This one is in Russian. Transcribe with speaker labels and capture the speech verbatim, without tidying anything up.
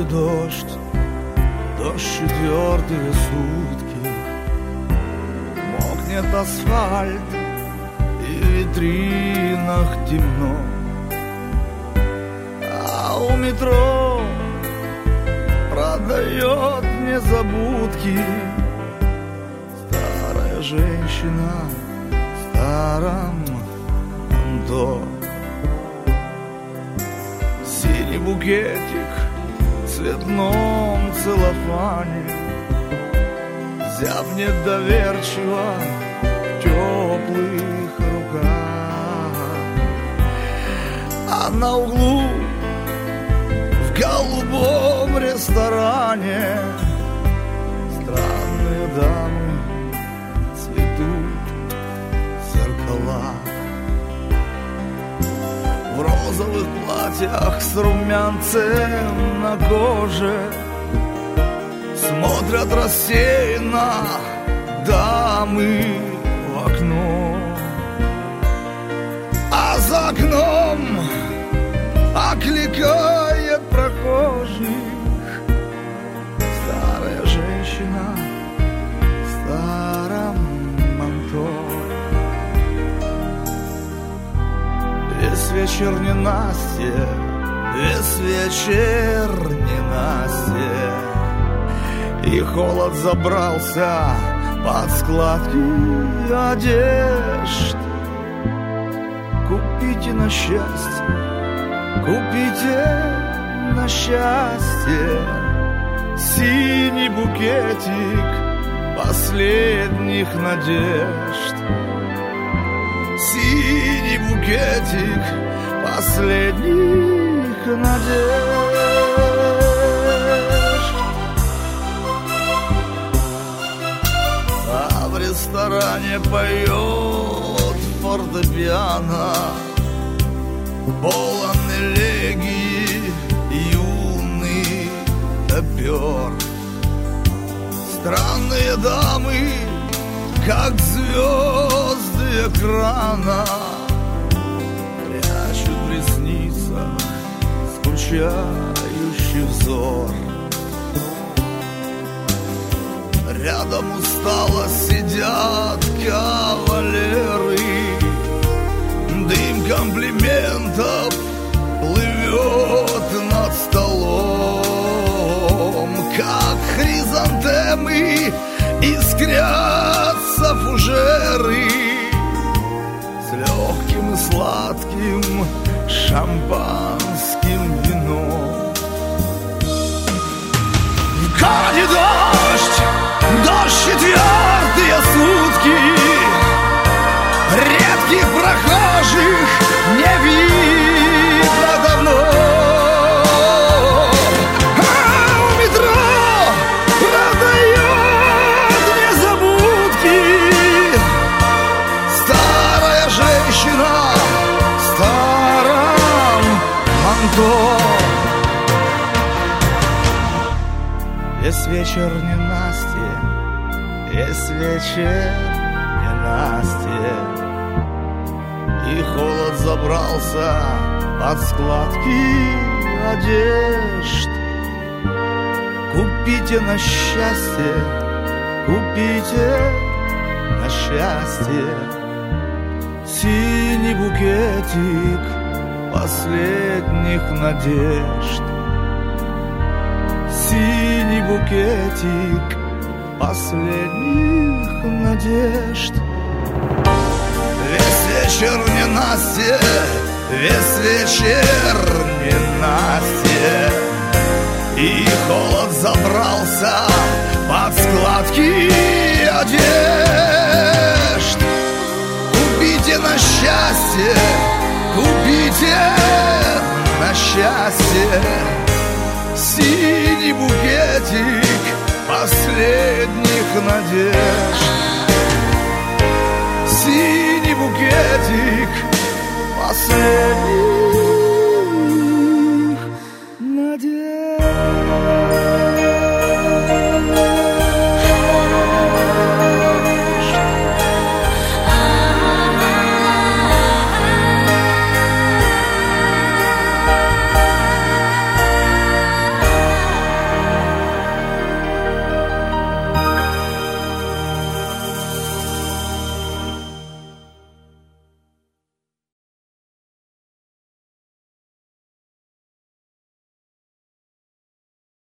Speaker 1: дождь, дождь четвертые сутки. Мокнет асфальт и в витринах темно, а у метро продает незабудки старая женщина в старом пальто. Синий букетик в цветном целлофане взяв недоверчиво в теплых руках, а на углу в голубом ресторане странные дамы цветут в зеркалах. В розовых платьях с румянцем на коже смотрят рассеянно дамы в окно, а за окном окликает прохожих старая женщина в старом манто. Весь вечер ненастье, весь вечер ненастье, и холод забрался под складки одежд. Купите на счастье, купите на счастье синий букетик последних надежд. Синий букетик последних надежд. А в ресторане поет фортепиано полон элегии юный топер. Странные дамы, как звезды экрана, прячут в ресницах скучающий взор. Рядом устало сидят кавалеры, дым комплиментов плывет над столом, как хризантемы искрятся фужеры с легким и сладким шампанским вином. В городе дождь, дождь четвертые сутки, редких прохожих не видно давно, а у метро продает незабудки старая женщина в старом манто. Весь вечер ненастье, весь вечер ненастье, и холод забрался под складки одежд. Купите на счастье, купите на счастье синий букетик последних надежд. Синий букетик последних надежд. Весь вечер ненастье, весь вечер ненастье, и холод забрался под складки одежд. Купите на счастье, купите на счастье синий букетик последних надежд. Синий букетик